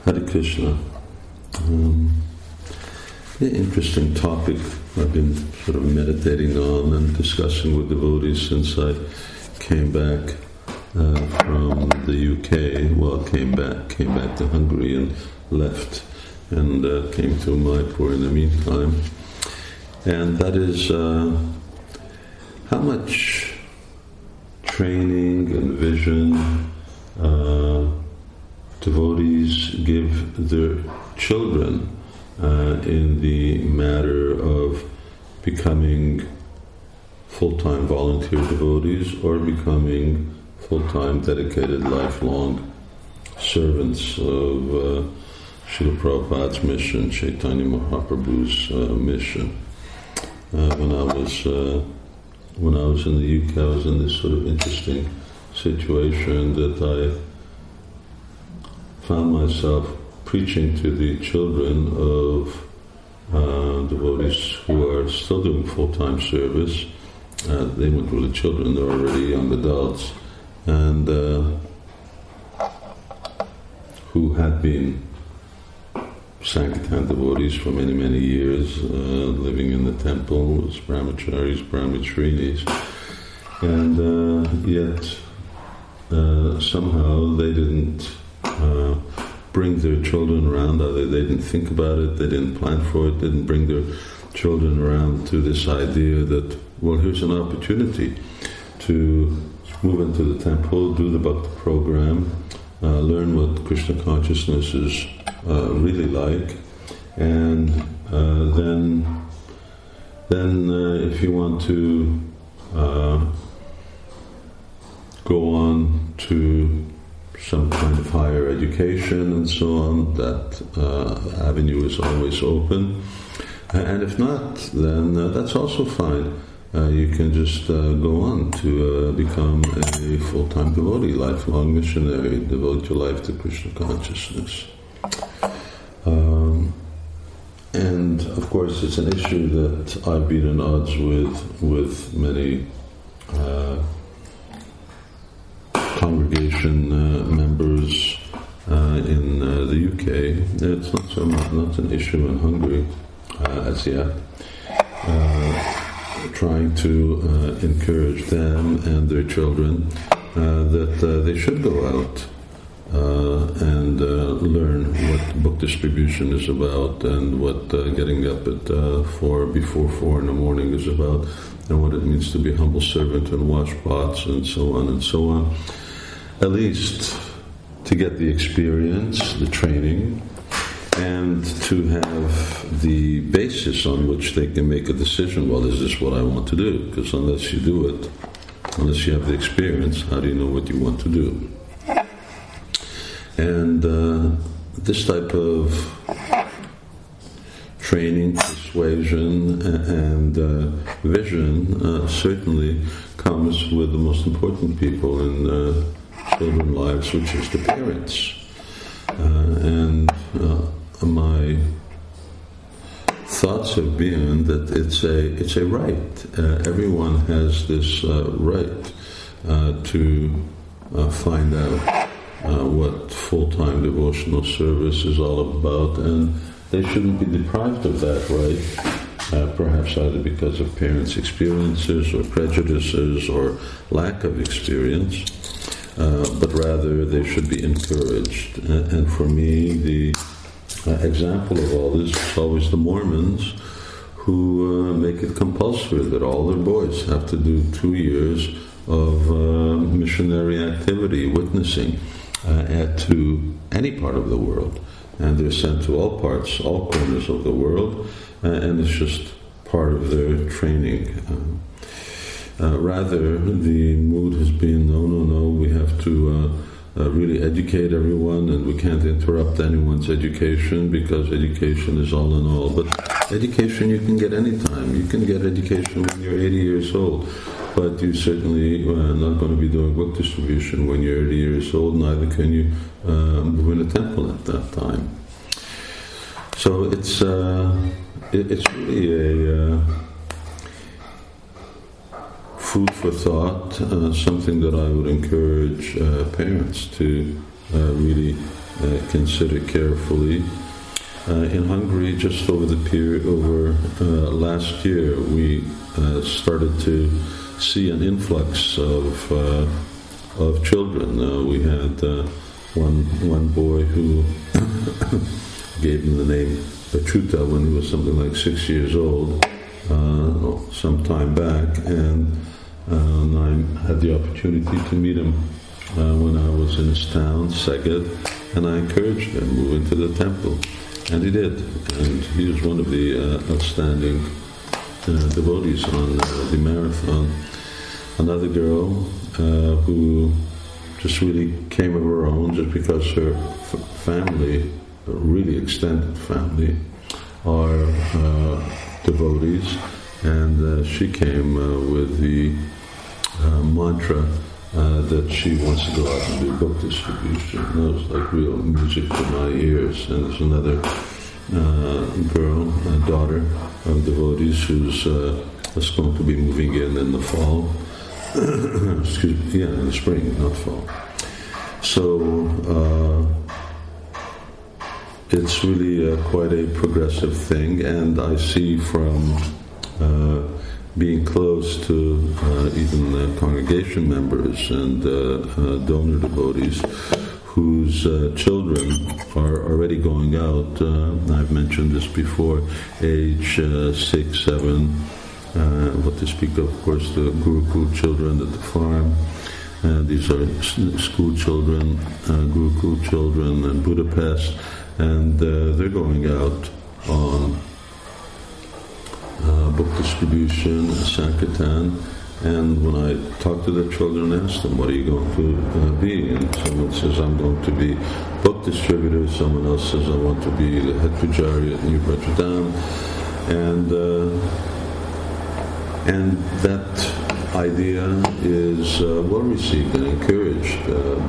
Hare Krishna. An interesting topic I've been sort of meditating on and discussing with devotees since I came back from the UK. Well, came back to Hungary and left and came to Mayapur in the meantime. And that is how much training and vision devotees give their children in the matter of becoming full-time volunteer devotees or becoming full-time dedicated lifelong servants of Srila Prabhupada's mission, Chaitanya Mahaprabhu's mission. When I was in the UK, I was in this sort of interesting situation that I found myself preaching to the children of devotees who are still doing full-time service. They weren't really children, they were already young adults, and who had been Sankirtan devotees for many, many years, living in the temple as brahmacharis, brahmacharinis, and yet somehow they didn't bring their children around. Either they didn't think about it, they didn't plan for it, didn't bring their children around to this idea that, well, here's an opportunity to move into the temple, do the Bhakti program, learn what Krishna consciousness is really like, and then if you want to go on to some kind of higher education and so on, that avenue is always open. And if not, then that's also fine. You can just go on to become a full-time devotee, lifelong missionary, devote your life to Krishna consciousness. And of course, it's an issue that I've been in odds with many congregation members in the UK. It's not an issue in Hungary as yet. Trying to encourage them and their children that they should go out and learn what book distribution is about, and what getting up at before 4 in the morning is about, and what it means to be a humble servant and wash pots and so on and so on. At least to get the experience, the training, and to have the basis on which they can make a decision, well, is this what I want to do? Because unless you do it, unless you have the experience, how do you know what you want to do? And this type of training, persuasion, and vision certainly comes with the most important people in children's lives, which is the parents. My thoughts have been that it's a right. Everyone has this right to find out what full-time devotional service is all about, and they shouldn't be deprived of that right, perhaps either because of parents' experiences or prejudices or lack of experience, but rather they should be encouraged. And for me, the example of all this is always the Mormons, who make it compulsory that all their boys have to do 2 years of missionary activity, witnessing to any part of the world. And they're sent to all parts, all corners of the world, and it's just part of their training. Rather, the mood has been, no, we have to really educate everyone, and we can't interrupt anyone's education because education is all in all. But education you can get anytime. You can get education when you're 80 years old, but you certainly not going to be doing book distribution when you're 80 years old, neither can you move in a temple at that time. So it's really a food for thought, something that I would encourage parents to really consider carefully. In Hungary, just over last year, we started to see an influx of children. We had one boy who gave him the name Achuta when he was something like 6 years old, some time back, and I had the opportunity to meet him when I was in his town, Szeged, and I encouraged him to move into the temple. And he did, and he was one of the outstanding devotees on the marathon. Another girl who just really came of her own, just because her family, a really extended family, are devotees, and she came with the mantra that she wants to go out and do book distribution. That was like real music to my ears. And there's another girl, a daughter of devotees, who's going to be moving in the fall. In the spring, not fall. So it's really quite a progressive thing, and I see from being close to even congregation members and donor devotees whose children are already going out. I've mentioned this before, age 6, 7, what to speak of course, the Gurukul children at the farm. These are school children, Gurukul children in Budapest, and they're going out on book distribution, Sankirtan, and when I talk to the children, I ask them, what are you going to be? And someone says, I'm going to be book distributor. Someone else says, I want to be the head pujari at New Rotterdam. And that idea is well received and encouraged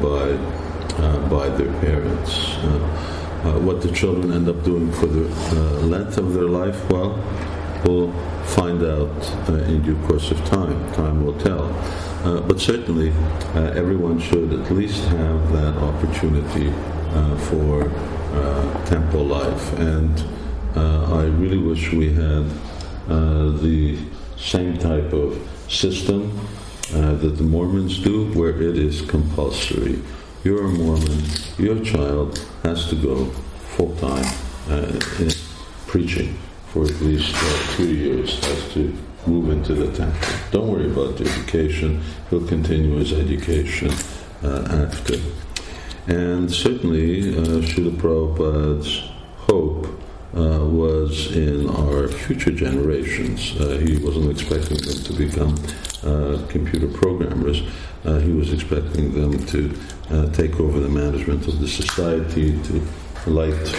by their parents. What the children end up doing for the length of their life, well, we'll find out in due course of time. Time will tell. But certainly, everyone should at least have that opportunity for temple life. And I really wish we had the same type of system that the Mormons do, where it is compulsory. You're a Mormon, your child has to go full-time in preaching for at least 2 years, has to move into the temple. Don't worry about the education, he'll continue his education after. And certainly, Srila Prabhupada's hope was in our future generations. He wasn't expecting them to become computer programmers. He was expecting them to take over the management of the society, to light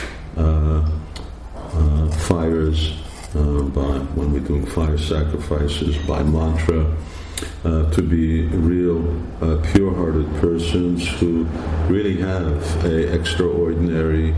fires when we're doing fire sacrifices, by mantra, to be real pure-hearted persons who really have an extraordinary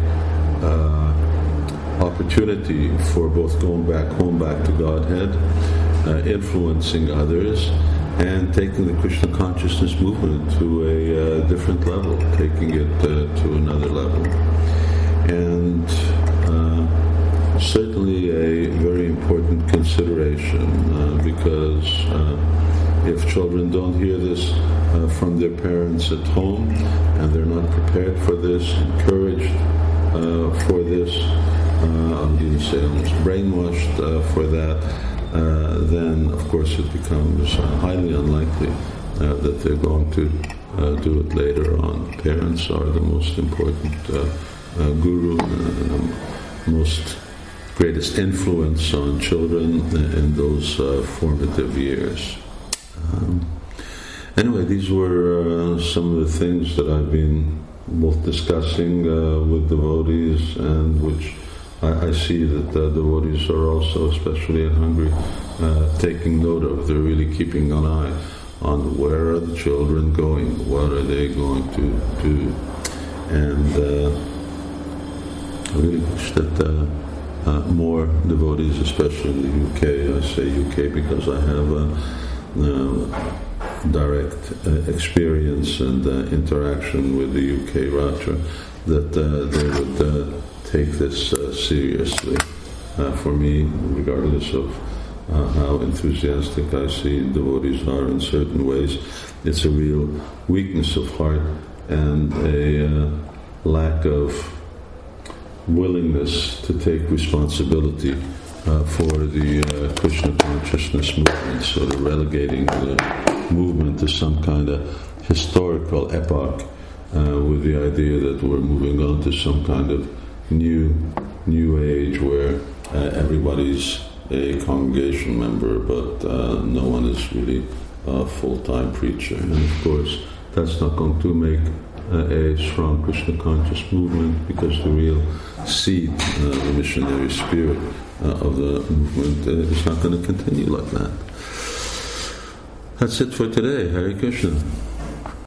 opportunity for both going back home, back to Godhead, influencing others, and taking the Krishna consciousness movement to a different level, taking it to another level. And certainly a very important consideration, because if children don't hear this from their parents at home, and they're not prepared for this, encouraged for this, I'm going to say almost brainwashed for that, then of course it becomes highly unlikely that they're going to do it later on. Parents are the most important guru and the most greatest influence on children in those formative years. Anyway, these were some of the things that I've been both discussing with devotees, and which I see that devotees are also, especially in Hungary, taking note of. They're really keeping an eye on where are the children going, what are they going to do. And I really wish that more devotees, especially in the UK, I say UK because I have direct experience and interaction with the UK Ratra, that they would take this seriously. For me, regardless of how enthusiastic I see devotees are in certain ways, it's a real weakness of heart and a lack of willingness to take responsibility for the Krishna consciousness movement, sort of relegating the movement to some kind of historical epoch with the idea that we're moving on to some kind of new age where everybody's a congregation member, but no one is really a full-time preacher. And of course, that's not going to make a strong Krishna conscious movement, because the real seed, the missionary spirit of the movement is not going to continue like that. That's it for today. Hare Krishna.